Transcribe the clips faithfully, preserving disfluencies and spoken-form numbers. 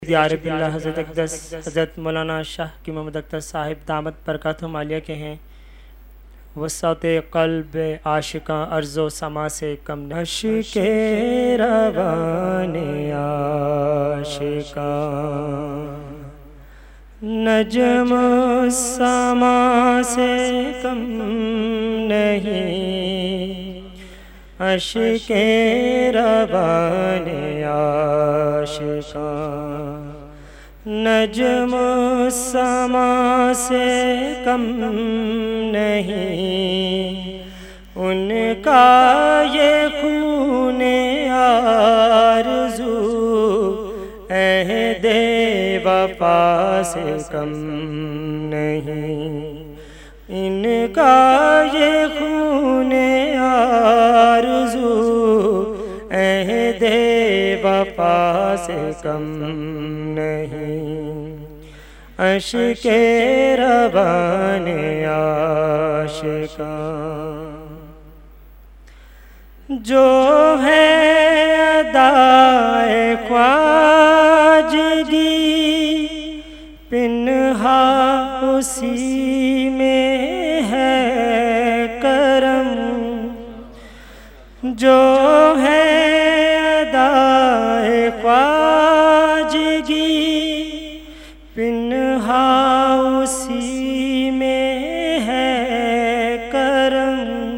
عارف اللہ حضرت اقدس حضرت مولانا شاہ کی محمد اختر صاحب دامت برکاتہم عالیہ کے ہیں۔ وسعت قلب عاشقاں ارض و سما سے کم نہیں، عشق روان عاشقاں نجم سما سے کم نہیں، عشق روان عاشقاں نجم سما سے کم نہیں، ان کا یہ خون آرزو عہد وفا سے کم نہیں، ان کا یہ خون آرزو عہد وفا سے کم نہیں، عشق روان عاشقاں جو ہے ادائے خواجگی پنہا اسی میں ہے کرم، جو ہے ادائے خواجگی پنہا اسی میں ہے کرم،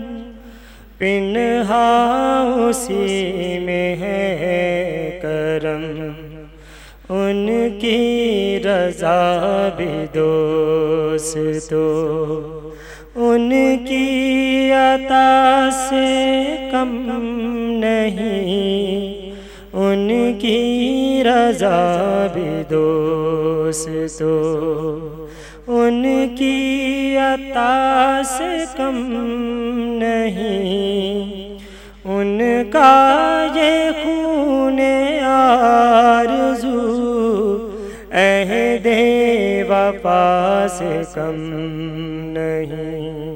پنہا اسی میں ہے کرم، ان کی رضا بھی دوستو ان کی عطا سے کم نہیں، ان کی رضا بھی دوستو ان کی عطا سے کم نہیں، ان کا یہ خون آرزو عہد وفا سے کم نہیں،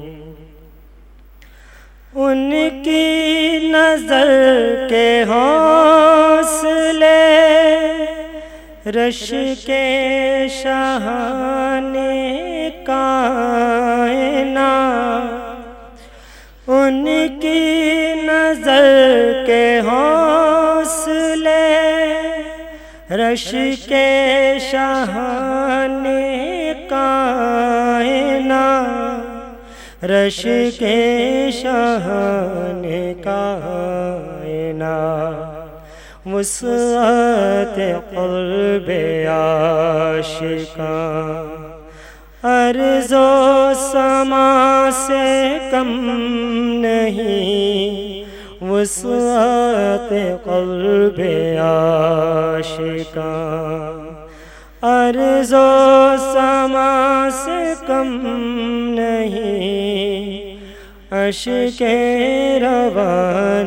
ان کی نظر کے حوصلے رش کے شاہان کائنات، ان کی نظر کے حوصلے رش کے شاہان کائنات، رش کے شاہان کائنات، وسعت قلب عاشقاں ارض و سما سے کم نہیں، وسعت قلب عاشقاں ارض و سما سے کم نہیں، عشق روان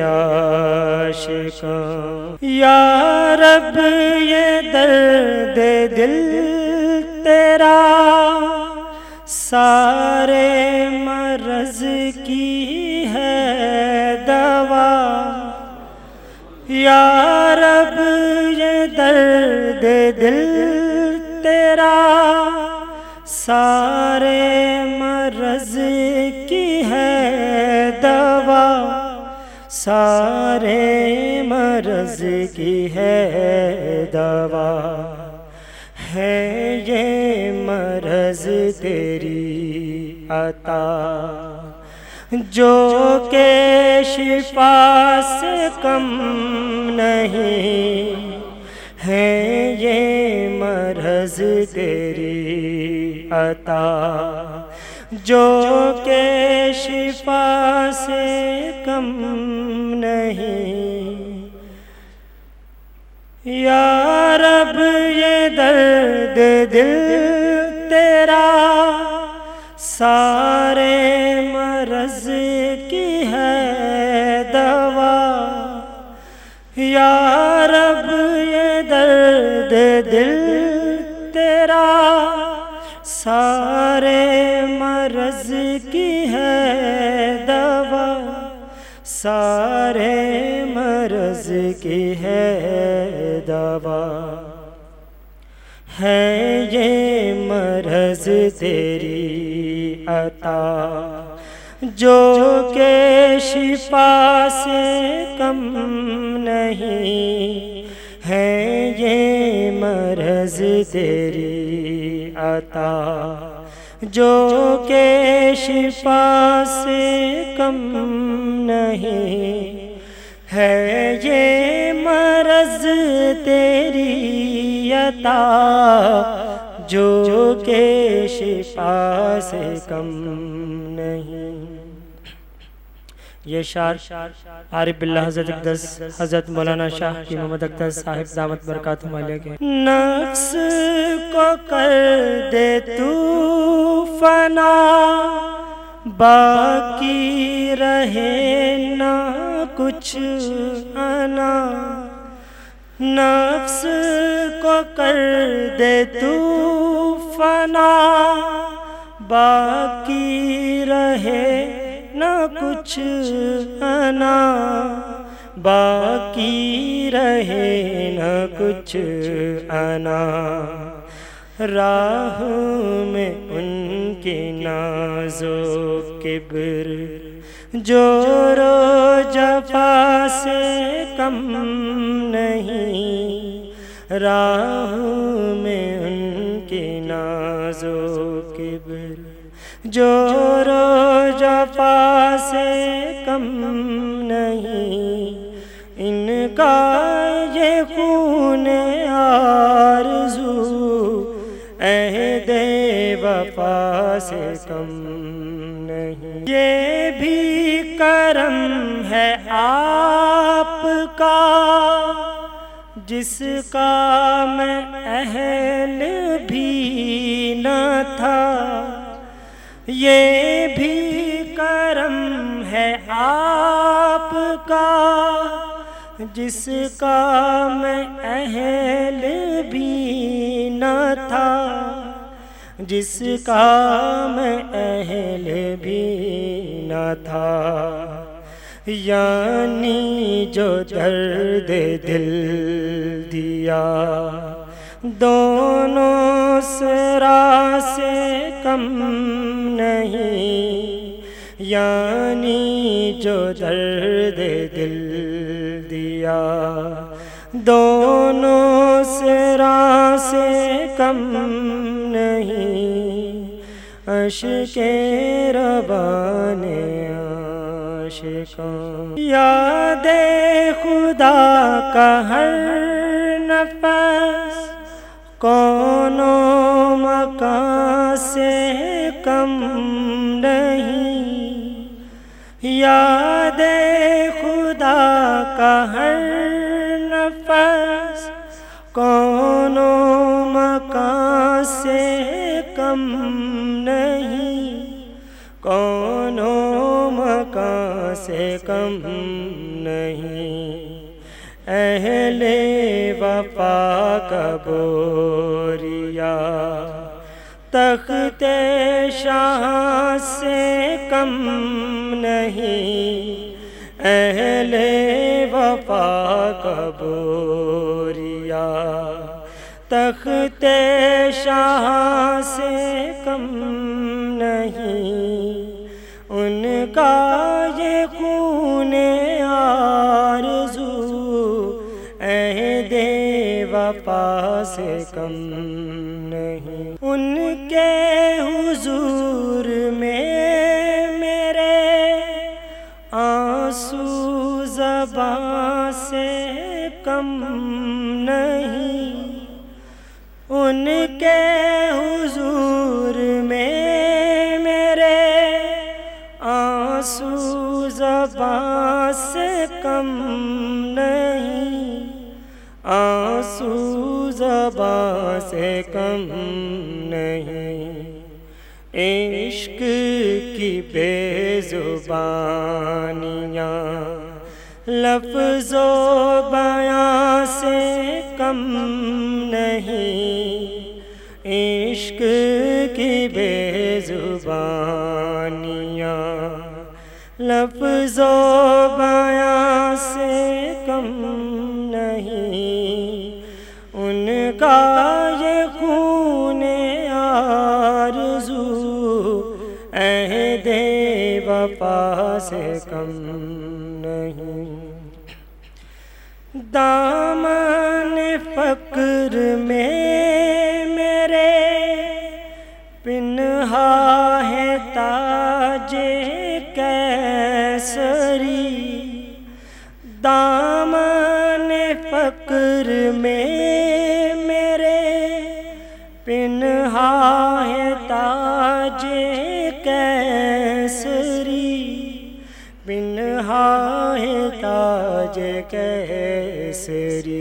عاشقاں یا رب یہ درد دل تیرا سارے مرض کی ہے دوا، یا رب یہ درد دل تیرا سارے مرض کی ہے دوا، سارے مرض کی ہے دوا، ہے یہ مرض تیری عطا جو کہ شفا سے کم نہیں، ہے یہ مرض تیری عطا جو کہ شفا سے کم نہیں، یا رب یہ درد دل تیرا سارے مرض کی ہے دوا، یا رب یہ درد دل تیرا سارے مرض کی ہے دوا، سارے مرض کی ہے دوا ہے یہ مرض تیری عطا جو کہ شفا سے کم نہیں، ہے یہ مرض تیری عطا جو کہ شفا سے کم نہیں، ہے یہ مرض تیری عطا جو کہ شفا سے کم نہیں۔ یہ شعر عارف باللہ حضرت اقدس حضرت مولانا شاہ کی محمد اختر صاحب دامت برکاتہم عالیہ کے۔ نفس کو کر دے تو فنا، باقی رہے نہ کچھ انا، نفس کو کر دے تو فنا، باقی رہے نہ کچھ انا، باقی رہے نہ کچھ انا، راہ میں ان کی ناز و کبر جور و جفا سے کم نہیں، راہ میں ان کی ناز و کبر جور و جفا سے کم نہیں، ان کا یہ خون آرزو عہد وفا سے کم نہیں، یہ بھی کرم ہے آپ کا جس کا میں اہل بھی نہ تھا، یہ بھی کرم ہے آپ کا جس کا میں اہل بھی نہ تھا، جس کا میں اہل بھی نہ تھا، یعنی جو درد دل دیا دونوں سرا سے کم نہیں، یعنی جو درد دل دیا دونوں سرا سے کم نہیں، عشق روان عاشقاں، یاد خدا کا ہر نفس کون و مکان سے کم نہیں، یاد خدا کا ہر نفس کون و مکان سے کم نہیں، کون و مکان سے کم نہیں، اہل وفا کا بوریا تخت شاہ سے کم نہیں، اہل وفا کا بوریا تخت شاہ سے کم نہیں، ان کا یہ خون آرزو عہد وفا سے کم نہیں، ان کے حضور میں میرے آنسو زباں سے کم نہیں، ان کے حضور میں میرے آنسو زباں سے کم نہیں، آنسو زباں سے کم نہیں، عشق کی بے زبانیاں لفظ و بیان سے کم نہیں، عشق کی بے زبانیاں لفظ و بیان سے کم نہیں، ان کا یہ خون سے کم نہیں۔ دامن فقر میں میرے پنہا ہے تاج کیسری، دامن فقر میں میرے پنہا ہے تاج کیسری، پنہا ہے تاج کیسری،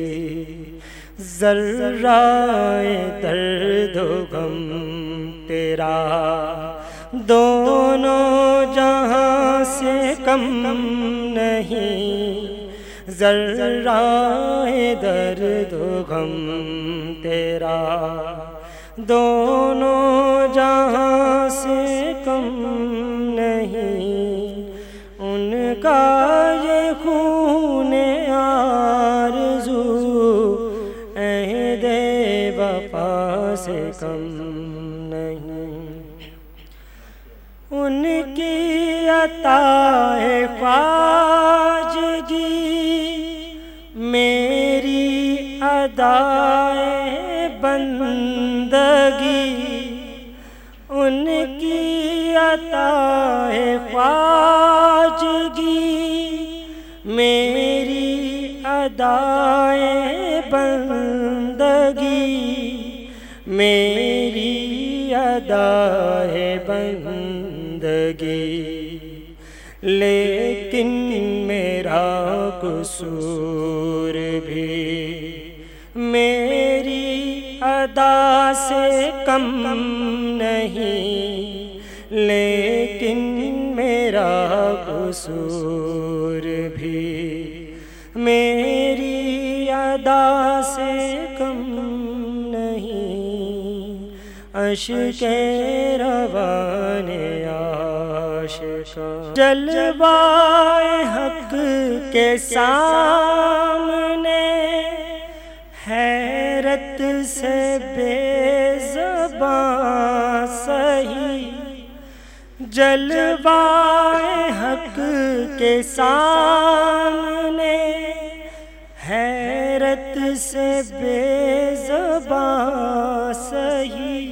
ذرہ درد و غم تیرا دونوں جہاں سے کم نہیں، ذرہ درد و غم تیرا دونوں جہاں سے کم نہیں، ان کا یہ خون آرزو عہد وفا سے کم نہیں، ان کی عطا خواجگی میری ادائے بندگی، ان کی عطا خواجگی میری ادائے بندگی، میری ادائے بندگی، لیکن میرا قصور بھی میری ادا سے کم نہیں، لیکن میرا قصور بھی میری ادا سے کم نہیں، اشک روان عاشقاں جلوہ حق کے سامنے حیرت سے بے زباں سہی، جلوہ حق کے سامنے حیرت سے بے زباں سہی،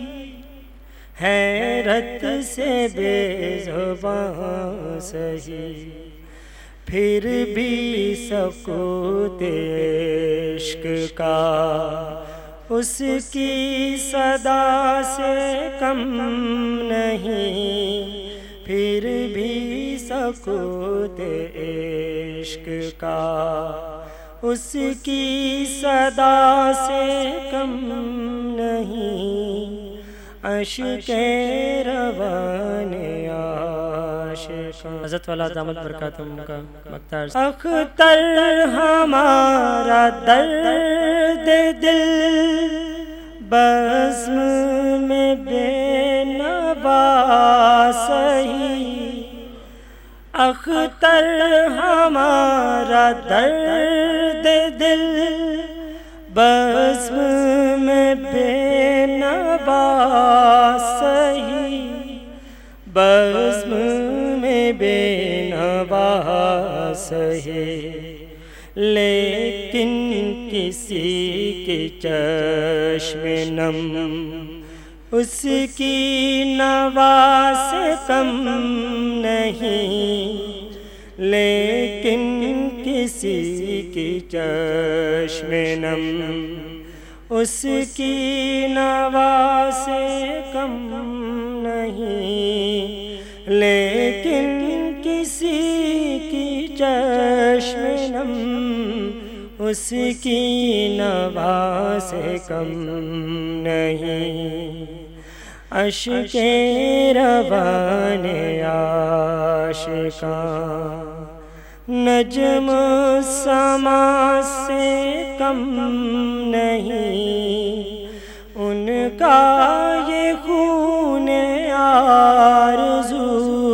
حیرت سے بے زباں سہی، پھر بھی سکوت عشق کا اس کی صدا سے کم نہیں، پھر بھی سکوت عشق کا اس کی صدا سے کم نہیں، اشک روان عاشقاں۔ حضرت والا دامت برکاتہم کا مقدار۔ اختر ہمارا درد دل بزم میں بے نوا سہی، اختر ہمارا درد دل بزم میں بے نوا سہی، بزم میں بے نوا سہی، لیکن کسی کی چشم نم اس کی نوا سے کم نہیں، لیکن کسی کی چشم نم اس کی نوا سے کم نہیں، لیکن کسی کی چشم نم اس کی نوا سے کم نہیں، اشک روان عاشقاں نجم سما سے کم نہیں، ان کا یہ خون آرزو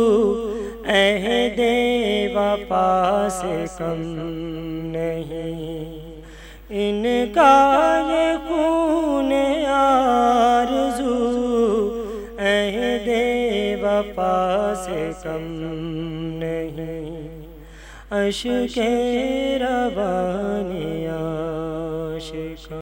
عہد وفا سے کم نہیں، ان کا یہ خون آرزو عہد وفا وفا سے کم نہیں، عشق روانی عاشقاں